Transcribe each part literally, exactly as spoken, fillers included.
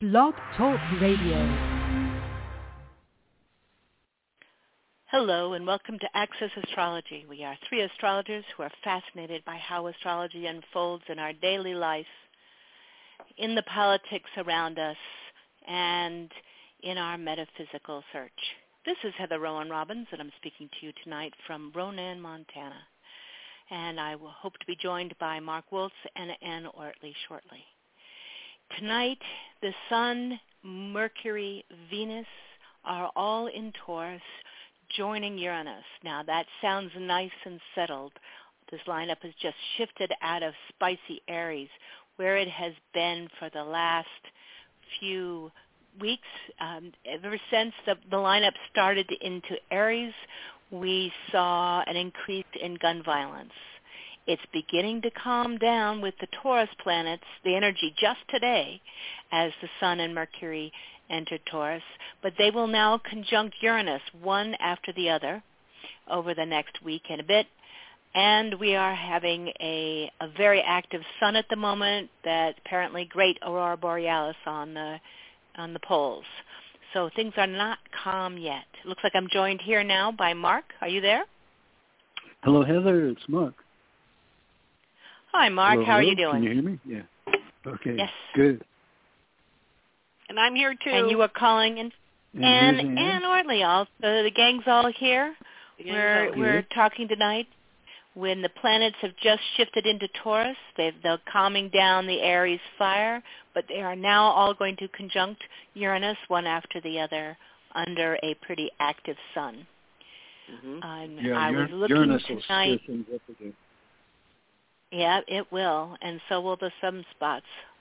Blog Talk Radio. Hello and welcome to Access Astrology. We are three astrologers who are fascinated by how astrology unfolds in our daily life, in the politics around us, and in our metaphysical search. This is Heather Rowan Robbins, and I'm speaking to you tonight from Ronan, Montana. And I will hope to be joined by Mark Woltz and Ann Ortley shortly. Tonight, the Sun, Mercury, Venus are all in Taurus, joining Uranus. Now, that sounds nice and settled. This lineup has just shifted out of spicy Aries, where it has been for the last few weeks. Um, ever since the, the lineup started into Aries, we saw an increase in gun violence. It's beginning to calm down with the Taurus planets, the energy just today, as the Sun and Mercury entered Taurus, but they will now conjunct Uranus one after the other over the next week and a bit. And we are having a, a very active sun at the moment, that apparently great aurora borealis on the on the poles. So things are not calm yet. It looks like I'm joined here now by Mark. Are you there? Hello, Heather. It's Mark. Hi, Mark. Hello, How hello. are you doing? Can you hear me? Yeah. Okay. Yes. Good. And I'm here too. And you were calling in. And, and Ann Ortley, all uh, the gang's all here. The gang's We're all we're here. talking tonight when the planets have just shifted into Taurus. They've, they're calming down the Aries fire, but they are now all going to conjunct Uranus one after the other under a pretty active sun. Mm-hmm. Um, yeah, I was Ur- looking Uranus will tonight. stir things up again. Yeah, it will, and so will the sunspots.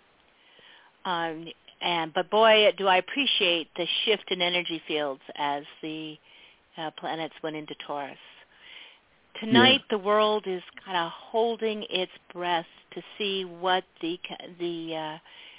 Um, and but boy, do I appreciate the shift in energy fields as the uh, planets went into Taurus. Tonight, Yeah. the world is kind of holding its breath to see what the the uh,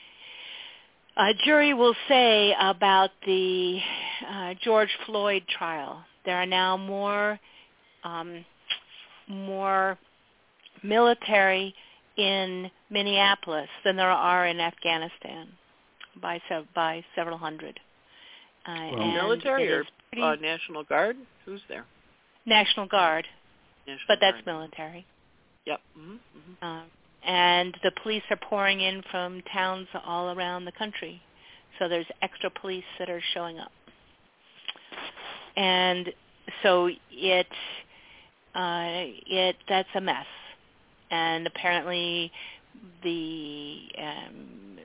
uh, jury will say about the uh, George Floyd trial. There are now more um, more military in Minneapolis than there are in Afghanistan, by sev- by several hundred. Uh, Well, and military it or is pretty uh, National Guard? Who's there? National Guard, National but that's Guard. military. Yep. Mm-hmm. Mm-hmm. Um, and the police are pouring in from towns all around the country, so there's extra police that are showing up. And so it uh, it that's a mess. And apparently, the um,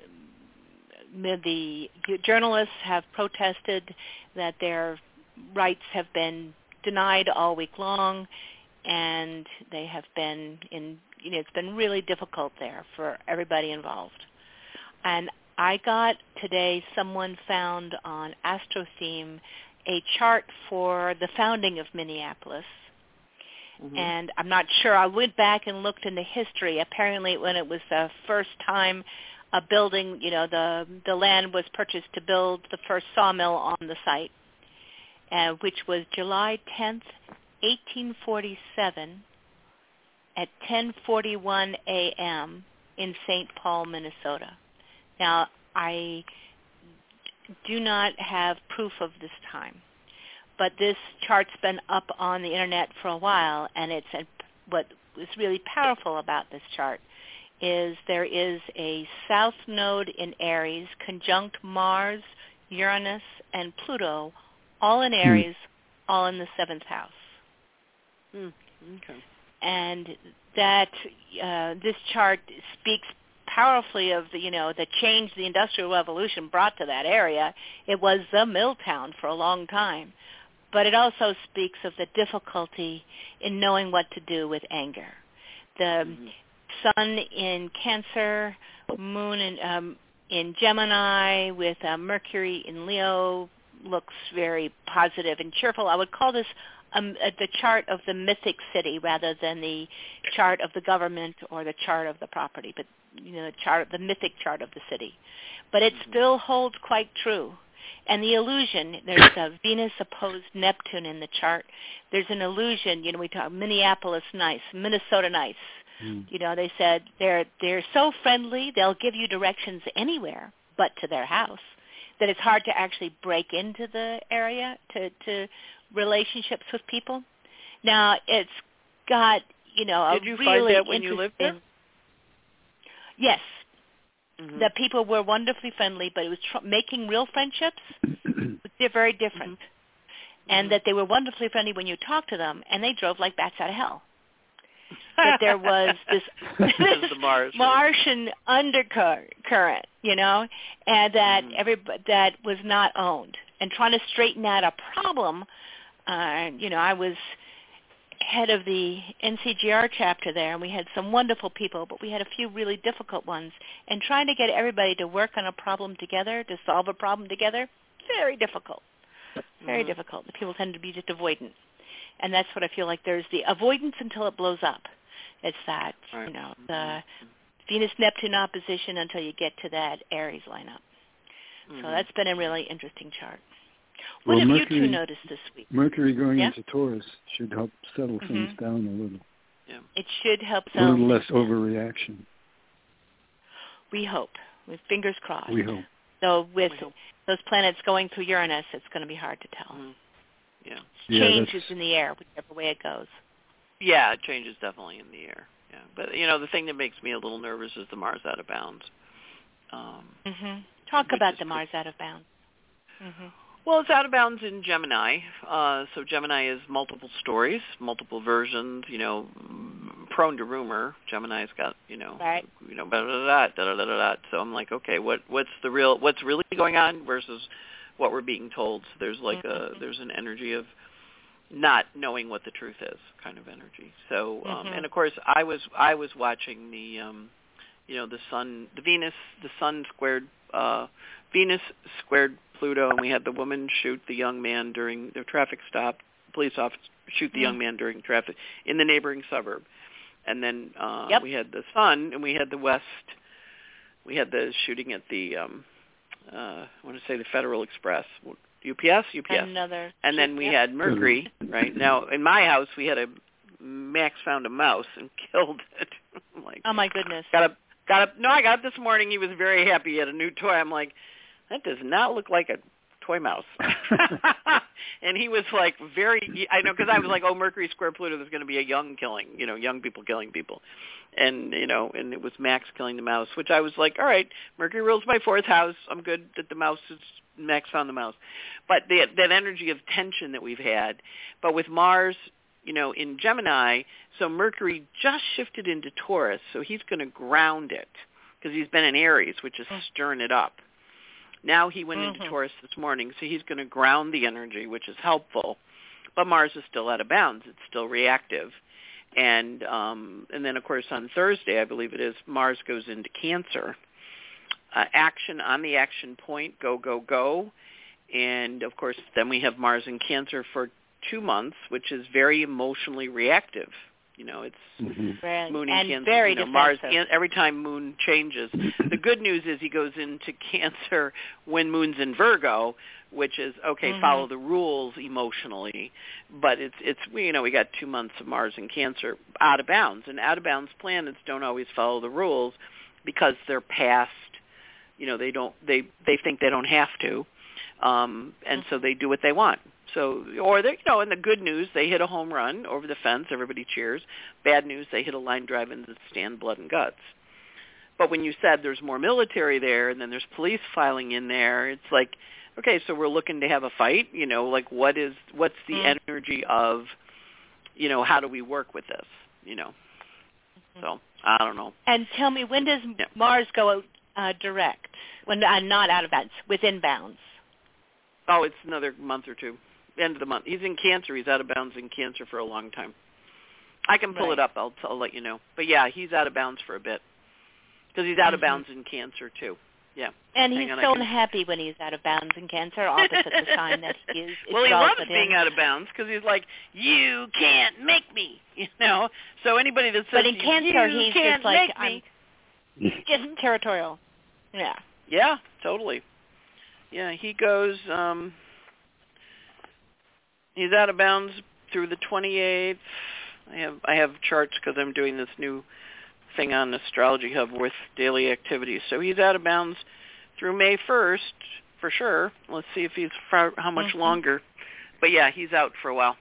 the journalists have protested that their rights have been denied all week long, and they have been in. You know, it's been really difficult there for everybody involved. And I got today, someone found on AstroTheme a chart for the founding of Minneapolis. Mm-hmm. And I'm not sure. I went back and looked in the history. Apparently, when it was the first time a building, you know, the the land was purchased to build the first sawmill on the site, uh, which was July tenth, eighteen forty-seven, at ten forty-one a.m. in Saint Paul, Minnesota. Now, I do not have proof of this time, but this chart's been up on the internet for a while, and it's a, what is really powerful about this chart is there is a south node in Aries conjunct Mars, Uranus, and Pluto, all in Aries, hmm. all in the seventh house. Hmm. Okay. And that uh, this chart speaks powerfully of the, you know, the change the Industrial Revolution brought to that area. It was the mill town for a long time. But it also speaks of the difficulty in knowing what to do with anger. The mm-hmm. Sun in Cancer, Moon in, um, in Gemini, with uh, Mercury in Leo looks very positive and cheerful. I would call this um, uh, the chart of the mythic city rather than the chart of the government or the chart of the property, but you know, the chart, the mythic chart of the city. But it mm-hmm. still holds quite true. And the illusion, there's a Venus opposed Neptune in the chart. There's an illusion, you know, we talk Minneapolis nice, Minnesota nice. Mm. You know, they said they're they're so friendly, they'll give you directions anywhere. but to their house, that it's hard to actually break into the area to, to relationships with people. Now, it's got, you know, a Did you really find that when you lived there? Yes. Mm-hmm. That people were wonderfully friendly, but it was tr- making real friendships, they're very different. Mm-hmm. And mm-hmm. that they were wonderfully friendly when you talked to them, and they drove like bats out of hell. That there was this, this the Mars, Martian right? undercurrent, you know, and that mm-hmm. every that was not owned. And trying to straighten out a problem, uh, you know, I was head of the N C G R chapter there, and we had some wonderful people, but we had a few really difficult ones. And trying to get everybody to work on a problem together, to solve a problem together, very difficult. Very mm-hmm. difficult. The people tend to be just avoidant. And that's what I feel like. There's the avoidance until it blows up. It's that, right. you know, the mm-hmm. Venus-Neptune opposition until you get to that Aries lineup. Mm-hmm. So that's been a really interesting chart. What well, have Mercury, you two noticed this week? Mercury going yeah? into Taurus should help settle mm-hmm. things down a little. Yeah. It should help a settle little less down. overreaction. We hope. With fingers crossed. We hope. So with we hope. those planets going through Uranus, it's going to be hard to tell. Mm. Yeah. Changes yeah, in the air, whichever way it goes. Yeah, it changes definitely in the air. Yeah, but you know, the thing that makes me a little nervous is the Mars out of bounds. Um, mm-hmm. Talk about the Mars out of bounds. Mm-hmm. Well, it's out of bounds in Gemini. Uh, so Gemini is multiple stories, multiple versions. You know, prone to rumor. Gemini's got you know, right. you know, da da da da da da da. So I'm like, okay, what what's the real? What's really going on versus what we're being told? So there's like a there's an energy of not knowing what the truth is, kind of energy. So um, mm-hmm. and of course I was I was watching the um, you know the sun, the Venus, the sun squared uh, Venus squared Pluto, and we had the woman shoot the young man during the traffic stop. Police officer shoot the mm-hmm. young man during traffic in the neighboring suburb, and then uh, yep. we had the sun, and we had the west. We had the shooting at the um, uh, I want to say the Federal Express. U P S, U P S. Another and then we yep. had Mercury, right? Now, in my house, we had a, Max found a mouse and killed it. I'm like, oh, my goodness. Got up, got up, no, I got up this morning. He was very happy. He had a new toy. I'm like, that does not look like a toy mouse. And he was like very, I know, because I was like, oh, Mercury square Pluto, there's going to be a young killing, you know, young people killing people. And, you know, and it was Max killing the mouse, which I was like, all right, Mercury rules my fourth house. I'm good that the mouse is, Max found the mouse. But the, that energy of tension that we've had. But with Mars, you know, in Gemini, so Mercury just shifted into Taurus, so he's going to ground it because he's been in Aries, which is stirring it up. Now he went mm-hmm. into Taurus this morning, so he's going to ground the energy, which is helpful. But Mars is still out of bounds. It's still reactive. And um, and then, of course, on Thursday, I believe it is, Mars goes into Cancer. Uh, action on the action point, go, go, go. And, of course, then we have Mars in Cancer for two months, which is very emotionally reactive. You know, it's mm-hmm. Moon in and Cancer. very you know, defensive. Mars, every time Moon changes. The good news is he goes into Cancer when Moon's in Virgo, which is, okay, mm-hmm. follow the rules emotionally. But it's, it's you know, we got two months of Mars in Cancer out of bounds. And out of bounds planets don't always follow the rules because they're past, you know, they don't, they, they think they don't have to. Um, and mm-hmm. so they do what they want. So, or they, you know, in the good news, they hit a home run over the fence. Everybody cheers. Bad news, they hit a line drive into the stand, blood and guts. But when you said there's more military there, and then there's police filing in there, it's like, okay, so we're looking to have a fight. You know, like what is, what's the mm-hmm. energy of, you know, how do we work with this? You know, mm-hmm. so I don't know. And tell me, when does yeah. Mars go uh, direct? When uh, not out of bounds, within bounds? Oh, it's another month or two. End of the month. He's in Cancer. He's out of bounds in Cancer for a long time. I can pull right. it up. I'll, I'll let you know. But, yeah, he's out of bounds for a bit because he's out mm-hmm. of bounds in Cancer, too. Yeah. And Hang he's on, so can... unhappy when he's out of bounds in Cancer, opposite the sign that he is. Well, he loves being out of bounds because he's like, you can't make me, you know. So anybody that says, but in you, Cancer, you he's can't just like, make I'm me. just territorial. Yeah. Yeah, totally. Yeah, he goes... um He's out of bounds through the twenty-eighth. I have I have charts because I'm doing this new thing on Astrology Hub with daily activities. So he's out of bounds through May first for sure. Let's see if he's for how much mm-hmm. longer. But yeah, he's out for a while.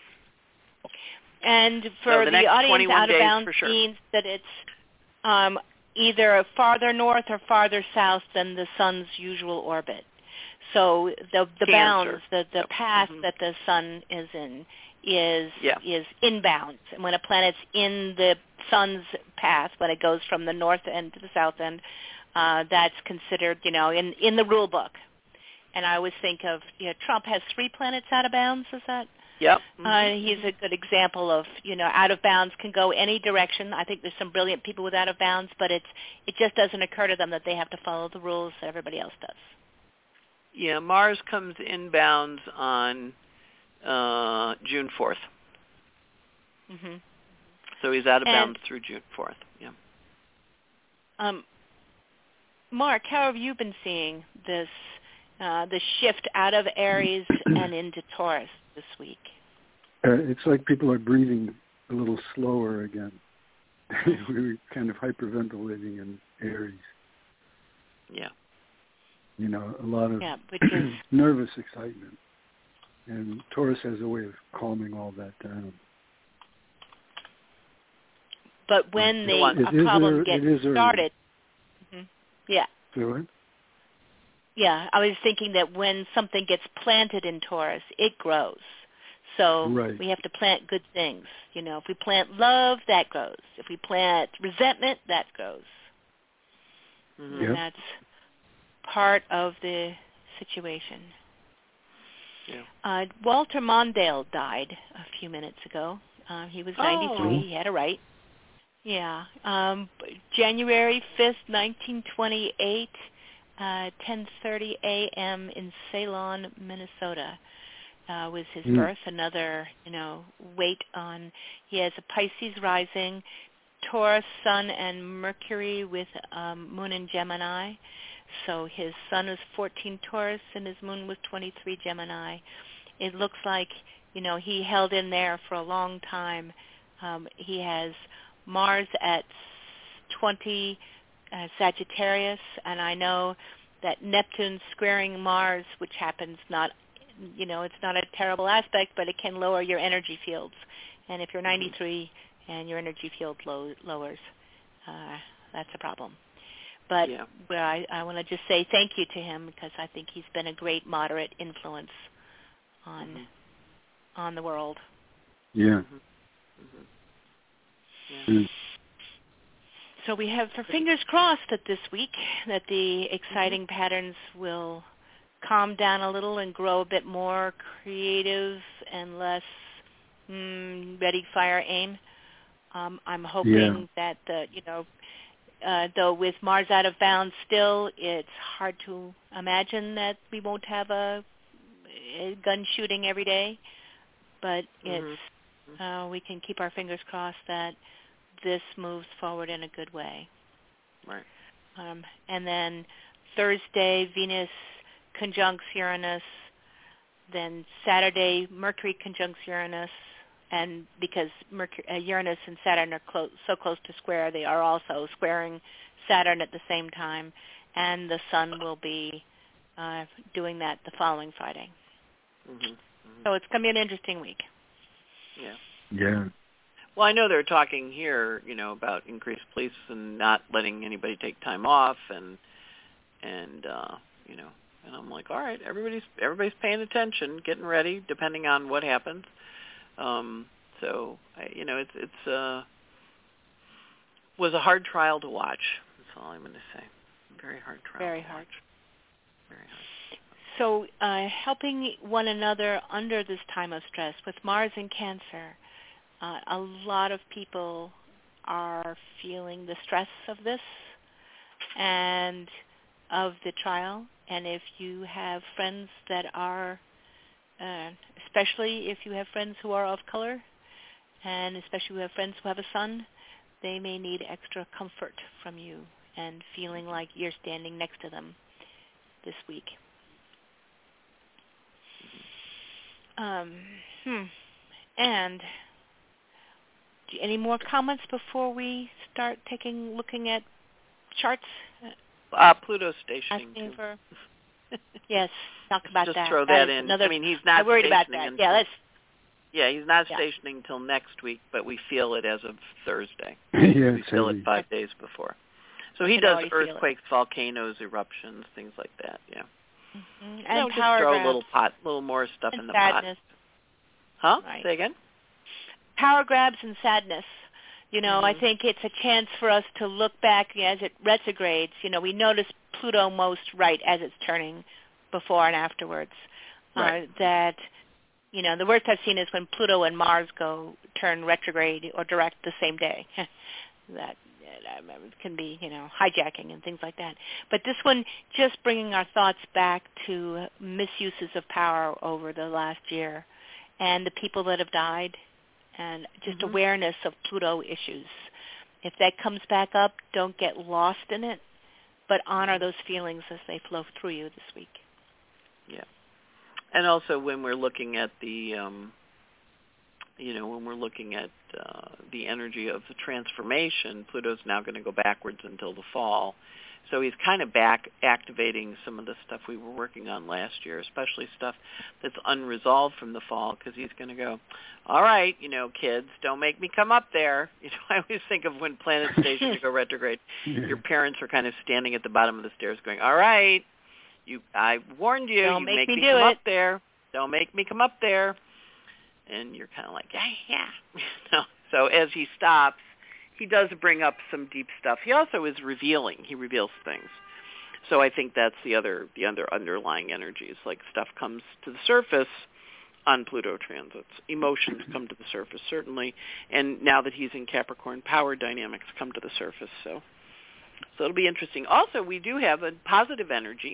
And for so the, the next audience, out of bounds for sure. means that it's um, either farther north or farther south than the sun's usual orbit. So the the Cancer. bounds, the the yep. path mm-hmm. that the sun is in is yeah. is inbound. And when a planet's in the sun's path, when it goes from the north end to the south end, uh, that's considered, you know, in in the rule book. And I always think of, you know, Trump has three planets out of bounds. Is that? Yep. Mm-hmm. Uh, he's a good example of, you know, out of bounds can go any direction. I think there's some brilliant people with out of bounds, but it's it just doesn't occur to them that they have to follow the rules that everybody else does. Yeah, Mars comes inbounds on uh, June fourth. Mm-hmm. So he's out of and, bounds through June fourth. Yeah. Um, Mark, how have you been seeing this uh, the shift out of Aries and into Taurus this week? Uh, it's like people are breathing a little slower again. We were kind of hyperventilating in Aries. Yeah. You know, a lot of yeah, which is nervous excitement. And Taurus has a way of calming all that down. But when the, it a problem er, gets started, mm-hmm. yeah. So what? Yeah, I was thinking that when something gets planted in Taurus, it grows. So right. we have to plant good things. You know, if we plant love, that grows. If we plant resentment, that grows. Mm-hmm. And yep. that's part of the situation. Yeah. Uh, Walter Mondale died a few minutes ago. Uh, he was ninety-three. Oh. He had a right. Yeah. Um, January fifth, nineteen twenty-eight, uh, ten thirty a.m. in Ceylon, Minnesota. Uh, was his mm. birth. Another, you know, weight on. He has a Pisces rising, Taurus, Sun, and Mercury with um, Moon in Gemini. So his Sun is fourteen Taurus and his Moon was twenty-three Gemini. It looks like, you know, he held in there for a long time. Um, he has Mars at twenty uh, Sagittarius, and I know that Neptune squaring Mars, which happens not, you know, it's not a terrible aspect, but it can lower your energy fields. And if you're ninety-three and your energy field low, lowers, uh, that's a problem. But yeah. where I, I want to just say thank you to him because I think he's been a great moderate influence on mm-hmm. on the world. Yeah. Mm-hmm. Mm-hmm. Yeah. Mm. So we have our fingers crossed that this week that the exciting mm-hmm. patterns will calm down a little and grow a bit more creative and less mm, ready, fire, aim. Um, I'm hoping yeah. that the, you know, uh, though with Mars out of bounds still, it's hard to imagine that we won't have a, a gun shooting every day. But it's mm-hmm. uh, we can keep our fingers crossed that this moves forward in a good way. Right. Um, and then Thursday, Venus conjuncts Uranus. Then Saturday, Mercury conjuncts Uranus. And because Mercury, uh, Uranus and Saturn are close, so close to square, they are also squaring Saturn at the same time. And the Sun will be uh, doing that the following Friday. Mm-hmm. Mm-hmm. So it's going to be an interesting week. Yeah. Yeah. Well, I know they're talking here, you know, about increased police and not letting anybody take time off, and and uh, you know, and I'm like, all right, everybody's everybody's paying attention, getting ready, depending on what happens. Um, so, I, you know, it's it's uh, was a hard trial to watch. That's all I'm going to say. Very hard trial. Very to hard. Watch. Very hard. So, uh, helping one another under this time of stress with Mars in Cancer. Uh, a lot of people are feeling the stress of this and of the trial. And if you have friends that are, uh, especially if you have friends who are of color, and especially if you have friends who have a son, they may need extra comfort from you and feeling like you're standing next to them this week. Um, hmm. And any more comments before we start taking looking at charts? Uh, Pluto's stationing Asking too. for. Yes, talk about Just that. throw that that in. Another, I mean, he's not I worried about stationing that. until, Yeah, let's. Yeah, he's not Yeah. stationing until next week, but we feel it as of Thursday. Yeah, We feel heavy. it five days before. So he can does already feel it. earthquakes, volcanoes, eruptions, things like that. Yeah. Mm-hmm. You And know, just power throw grabs a little pot, little more stuff and in the sadness. pot. Huh? Right. Say again? Power grabs and sadness. You know, mm-hmm. I think it's a chance for us to look back as it retrogrades. You know, we notice Pluto most right as it's turning before and afterwards. Right. Uh, that, you know, the worst I've seen is when Pluto and Mars go turn retrograde or direct the same day. that it can be, you know, hijacking and things like that. But this one, just bringing our thoughts back to misuses of power over the last year and the people that have died and just mm-hmm. awareness of Pluto issues. If that comes back up, don't get lost in it, but honor those feelings as they flow through you this week. Yeah. And also when we're looking at the, um, you know, when we're looking at uh, the energy of the transformation, Pluto's now going to go backwards until the fall. So he's kind of back activating some of the stuff we were working on last year, especially stuff that's unresolved from the fall, because he's going to go, all right, you know, kids, don't make me come up there. You know, I always think of when planets station to go retrograde, Yeah. your parents are kind of standing at the bottom of the stairs going, all right, you, I warned you, Don't you make make me me do come it. up there. Don't make me come up there. And you're kind of like, yeah, yeah. no. So as he stops, he does bring up some deep stuff. He also is revealing. He reveals things. So I think that's the other the other underlying energies. Like stuff comes to the surface on Pluto transits. Emotions come to the surface, certainly. And now that he's in Capricorn, power dynamics come to the surface. So, so it'll be interesting. Also, we do have a positive energy.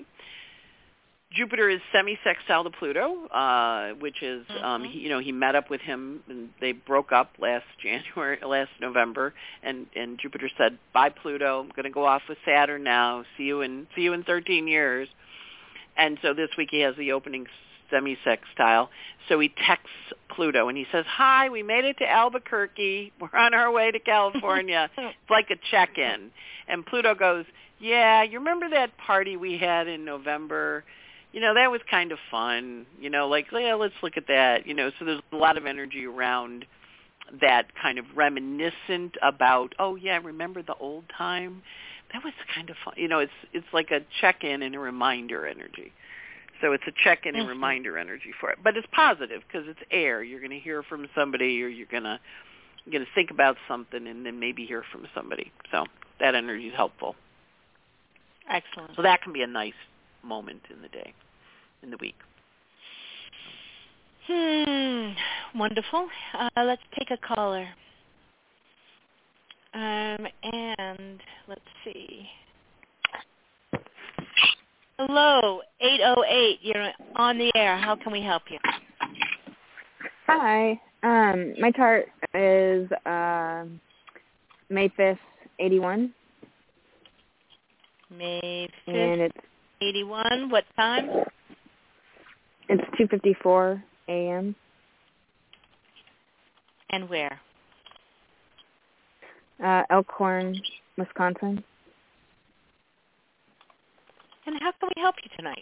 Jupiter is semi-sextile to Pluto, uh, which is, mm-hmm. um, he, you know, he met up with him, and they broke up last January, last November, and, and Jupiter said, "Bye, Pluto. I'm going to go off with Saturn now. See you in see you in thirteen years." And so this week he has the opening semi-sextile. So he texts Pluto, and he says, "Hi, we made it to Albuquerque. We're on our way to California." It's like a check-in. And Pluto goes, "Yeah, you remember that party we had in November? You know, that was kind of fun, you know, like, yeah, let's look at that, you know." So there's a lot of energy around that kind of reminiscent about, oh, yeah, remember the old time? That was kind of fun. You know, it's it's like a check-in and a reminder energy. So it's a check-in and mm-hmm. reminder energy for it. But it's positive because it's air. You're going to hear from somebody, or you're going to you're going to think about something and then maybe hear from somebody. So that energy is helpful. Excellent. So that can be a nice moment in the day, in the week. Hmm. Wonderful. Uh, let's take a caller. Um, and let's see. Hello, eight oh eight. You're on the air. How can we help you? Hi. Um, my chart is uh, May fifth, eighty-one. May fifth, and it's eighty-one. What time? It's two fifty-four a.m. And where? Uh, Elkhorn, Wisconsin. And how can we help you tonight?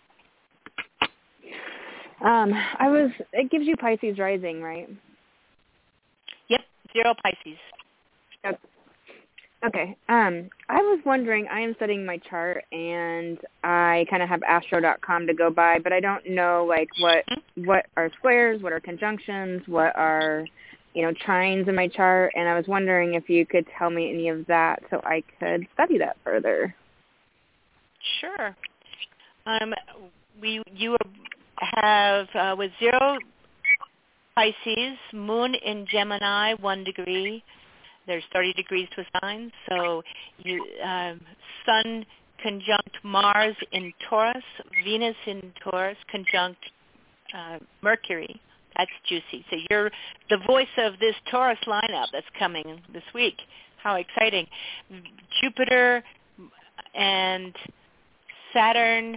Um, I was. It gives you Pisces rising, right? Yep, zero Pisces. Okay. Okay. Um, I was wondering. I am studying my chart, and I kind of have astro dot com to go by, but I don't know like what what are squares, what are conjunctions, what are you know trines in my chart, and I was wondering if you could tell me any of that so I could study that further. Sure. Um, we you have uh, with zero Pisces, Moon in Gemini, one degree. There's thirty degrees to a sign. So you um, Sun conjunct Mars in Taurus, Venus in Taurus conjunct uh, Mercury. That's juicy. So you're the voice of this Taurus lineup that's coming this week. How exciting! Jupiter and Saturn.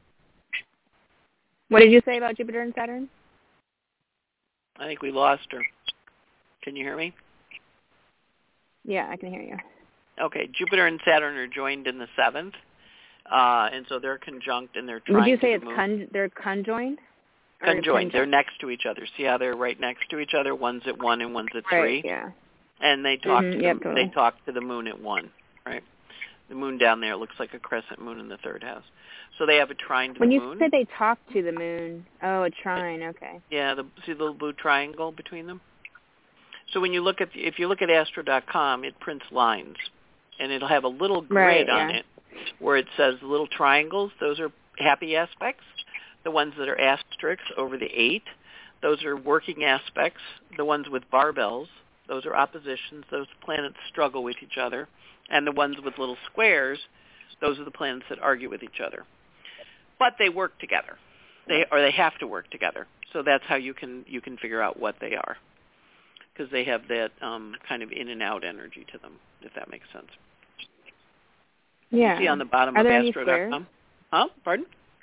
What did you say about Jupiter and Saturn? I think we lost her. Can you hear me? Yeah, I can hear you. Okay, Jupiter and Saturn are joined in the seventh, uh, and so they're conjunct and they're trying. Would you say to it's the moon. con- they're conjoined? Conjoined. They're next to each other. See how they're right next to each other? One's at one and one's at right, three. Yeah. And they talk mm-hmm, to yep, the, totally. they talk to the moon at one, right? The moon down there looks like a crescent moon in the third house. So they have a trine to when the moon. moon. When you say they talk to the moon, oh, a trine, okay. Yeah, the see the little blue triangle between them. So when you look at the, if you look at astro dot com, it prints lines, and it'll have a little grid right, on yeah. it where it says little triangles. Those are happy aspects. The ones that are asterisks over the eight, those are working aspects. The ones with barbells, those are oppositions. Those planets struggle with each other. And the ones with little squares, those are the planets that argue with each other. But they work together. They or they have to work together. So that's how you can you can figure out what they are, because they have that um, kind of in and out energy to them, if that makes sense. Yeah. You see on the bottom Are of there astro dot com. Huh? Pardon?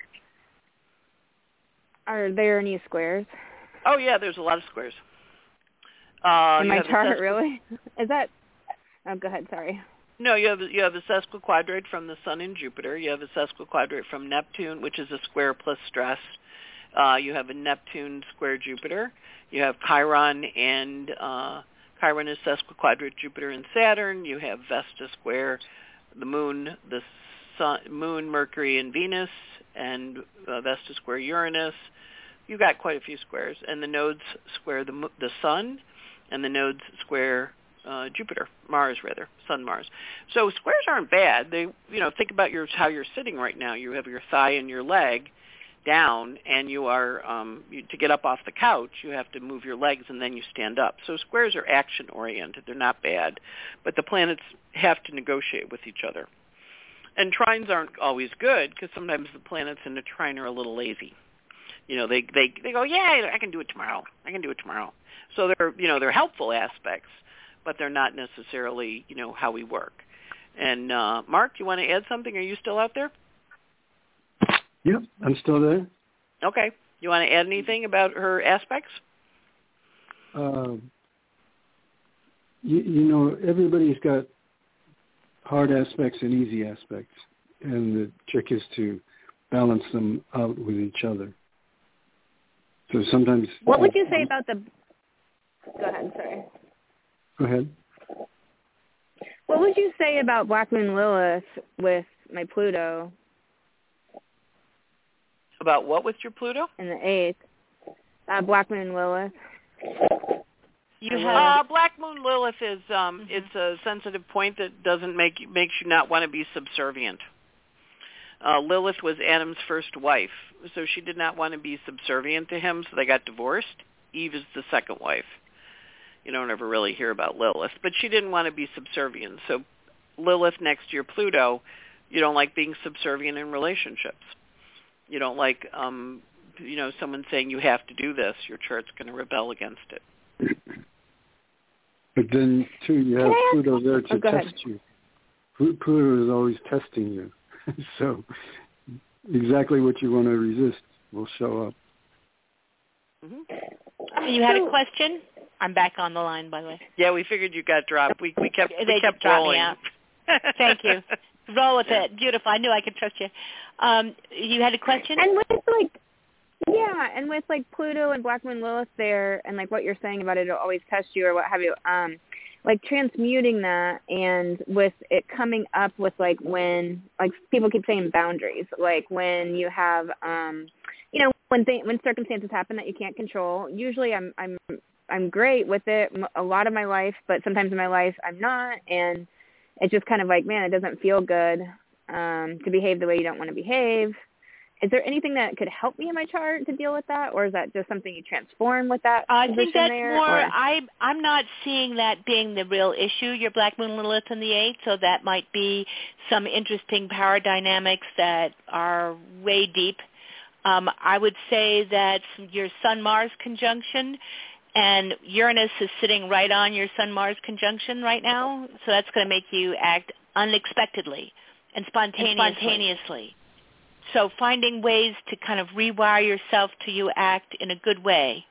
Are there any squares? Oh yeah, there's a lot of squares. Uh, In you my have chart, sesqu- really? Is that? Oh, go ahead. Sorry. No, you have you have a sesquiquadrate from the Sun and Jupiter. You have a sesquiquadrate from Neptune, which is a square plus stress. Uh, you have a Neptune square Jupiter. You have Chiron and uh, Chiron is sesquiquadrate Jupiter and Saturn. You have Vesta square the Moon, the Sun, Moon, Mercury, and Venus, and uh, Vesta square Uranus. You've got quite a few squares, and the nodes square the the Sun, and the nodes square uh, Jupiter, Mars rather, Sun, Mars. So squares aren't bad. They, you know, think about your how you're sitting right now. You have your thigh and your leg down, and you are um, you, to get up off the couch, you have to move your legs, and then you stand up. So squares are action oriented. They're not bad, but the planets have to negotiate with each other. And trines aren't always good because sometimes the planets in a trine are a little lazy. You know, they they they go, yeah, I can do it tomorrow. I can do it tomorrow. So they're you know they're helpful aspects, but they're not necessarily you know how we work. And uh, Mark, you want to add something? Are you still out there? Yep, I'm still there. Okay. You want to add anything about her aspects? Uh, you, you know, everybody's got hard aspects and easy aspects, and the trick is to balance them out with each other. So sometimes... What would you say about the... Go ahead, sorry. Go ahead. What would you say about Black Moon Lilith with my Pluto? About what with your Pluto? In the eighth. Uh, Black Moon Lilith. You have uh, Black Moon Lilith is um, mm-hmm. it's a sensitive point that doesn't make makes you not want to be subservient. Uh, Lilith was Adam's first wife, so she did not want to be subservient to him, so they got divorced. Eve is the second wife. You don't ever really hear about Lilith, but she didn't want to be subservient. So Lilith next to your Pluto, you don't like being subservient in relationships. You don't like, um, you know, someone saying you have to do this. Your chart's going to rebel against it. But then, too, you have Pluto there to oh, test ahead. you. Pluto is always testing you. So exactly what you want to resist will show up. Mm-hmm. You had a question? I'm back on the line, by the way. Yeah, we figured you got dropped. We we kept we they kept dropped rolling. Me out. Thank you. Roll with yeah. it. Beautiful. I knew I could trust you. Um, you had a question? And with like, yeah, and with like Pluto and Black Moon Lilith there, and like what you're saying about it, it'll always test you or what have you. Um, like transmuting that, and with it coming up with like when like people keep saying boundaries, like when you have, um, you know, when th- when circumstances happen that you can't control. Usually, I'm I'm I'm great with it a lot of my life, but sometimes in my life I'm not, and it's just kind of like, man, it doesn't feel good um, to behave the way you don't want to behave. Is there anything that could help me in my chart to deal with that, or is that just something you transform with that I position think that's there, more, or? I, I'm not seeing that being the real issue, your Black Moon Lilith in the eighth, so that might be some interesting power dynamics that are way deep. Um, I would say that your Sun-Mars conjunction, and Uranus is sitting right on your Sun-Mars conjunction right now, so that's going to make you act unexpectedly and spontaneously. And spontaneously. So finding ways to kind of rewire yourself to you act in a good way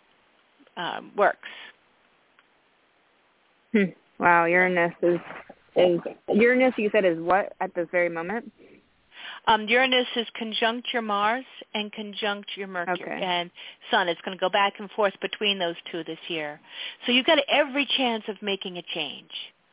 um, works. Hmm. Wow, Uranus is is Uranus, you said, is what at this very moment? Um, Uranus is conjunct your Mars and conjunct your Mercury Okay. and Sun. It's going to go back and forth between those two this year. So you've got every chance of making a change.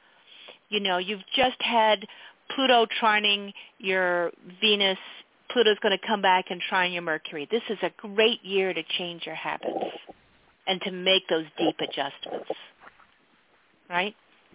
You know, you've just had Pluto trining your Venus. Pluto's going to come back and trine your Mercury. This is a great year to change your habits and to make those deep adjustments, right?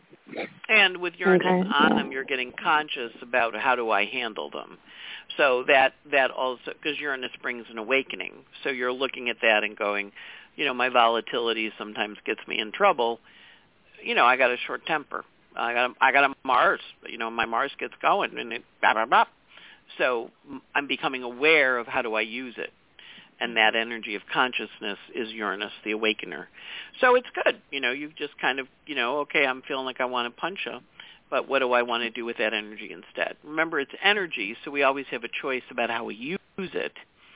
And with Uranus Okay. on them, you're getting conscious about how do I handle them. So that that also, because Uranus brings an awakening. So you're looking at that and going, you know, my volatility sometimes gets me in trouble. You know, I got a short temper. I got a, I got a Mars. You know, my Mars gets going and it blah, blah, blah. So I'm becoming aware of how do I use it. And that energy of consciousness is Uranus, the awakener. So it's good. You know, you just kind of, you know, okay, I'm feeling like I want to punch you, but what do I want to do with that energy instead? Remember, it's energy, so we always have a choice about how we use it.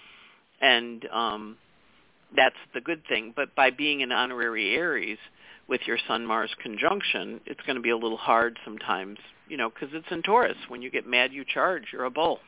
And um, that's the good thing. But by being an honorary Aries with your Sun-Mars conjunction, it's going to be a little hard sometimes, you know, because it's in Taurus. When you get mad, you charge. You're a bull.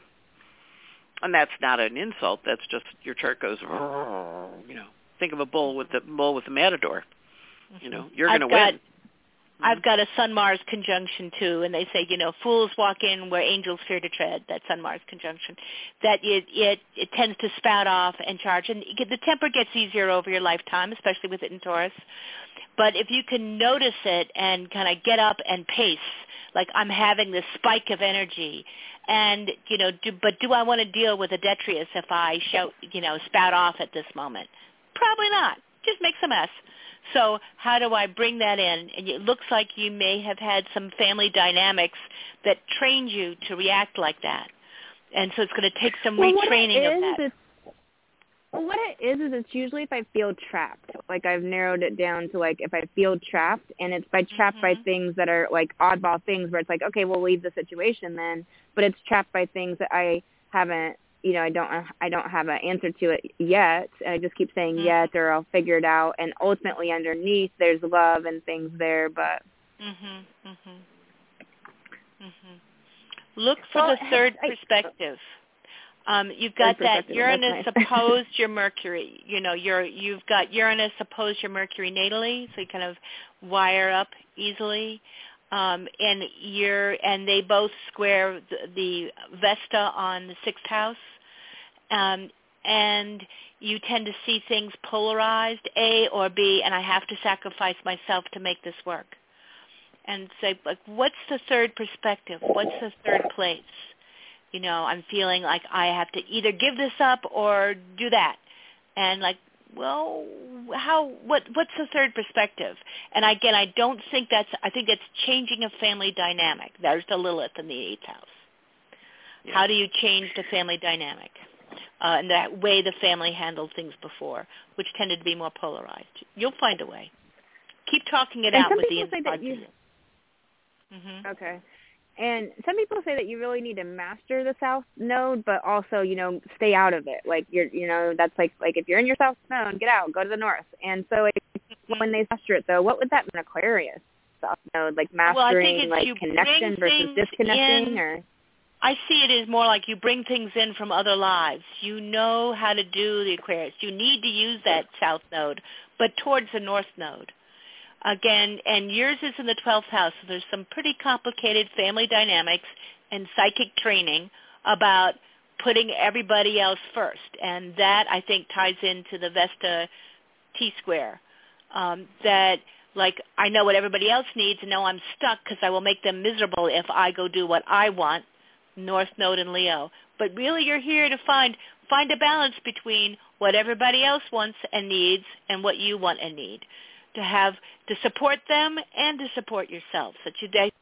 And that's not an insult. That's just your chart goes, you know. Think of a bull with the bull with the matador. You know, you're going to win. I've got a Sun-Mars conjunction, too, and they say, you know, fools walk in where angels fear to tread, that Sun-Mars conjunction, that it, it, it tends to spout off and charge. And the temper gets easier over your lifetime, especially with it in Taurus. But if you can notice it and kind of get up and pace, like I'm having this spike of energy, and, you know, do, but do I want to deal with a detritus if I shout, you know, spout off at this moment? Probably not. Just makes a mess. So how do I bring that in? And it looks like you may have had some family dynamics that trained you to react like that. And so it's going to take some well, retraining what it of is, that. It's, well, what it is is it's usually if I feel trapped. Like I've narrowed it down to like if I feel trapped, and it's by trapped Mm-hmm. by things that are like oddball things where it's like, okay, we'll leave the situation then. But it's trapped by things that I haven't, you know, I don't, I don't have an answer to it yet. And I just keep saying Mm-hmm. yet, or I'll figure it out. And ultimately, underneath, there's love and things there. But Mhm. Mhm. Mhm. Look for well, the third I, perspective. Um, you've got Third that perspective, Uranus that's nice. opposed your Mercury. You know, you're you've got Uranus opposed your Mercury natally, so you kind of wire up easily. Um, and you're and they both square the, the Vesta on the sixth house. Um, and you tend to see things polarized, A or B, and I have to sacrifice myself to make this work. And say, like, what's the third perspective? What's the third place? You know, I'm feeling like I have to either give this up or do that. And like, well, how? What? What's the third perspective? And again, I don't think that's. I think that's changing a family dynamic. There's the Lilith in the eighth house. Yeah. How do you change the family dynamic? Uh, and that way the family handled things before, which tended to be more polarized. You'll find a way. Keep talking it and out some with people the say that you. Mm-hmm. Okay. And some people say that you really need to master the South Node, but also, you know, stay out of it. Like you're, you know, that's like, like if you're in your South Node, get out, go to the North. And so, like, when they master it, though, what would that mean, Aquarius South Node, like mastering, well, like connection versus disconnecting, in, or? I see it as more like you bring things in from other lives. You know how to do the Aquarius. You need to use that South Node, but towards the North Node. Again, and yours is in the twelfth house, so there's some pretty complicated family dynamics and psychic training about putting everybody else first. And that, I think, ties into the Vesta T-square, um, that, like, I know what everybody else needs, and now I'm stuck because I will make them miserable if I go do what I want, North Node and Leo. But really you're here to find find a balance between what everybody else wants and needs and what you want and need. To have to support them and to support yourself, so that you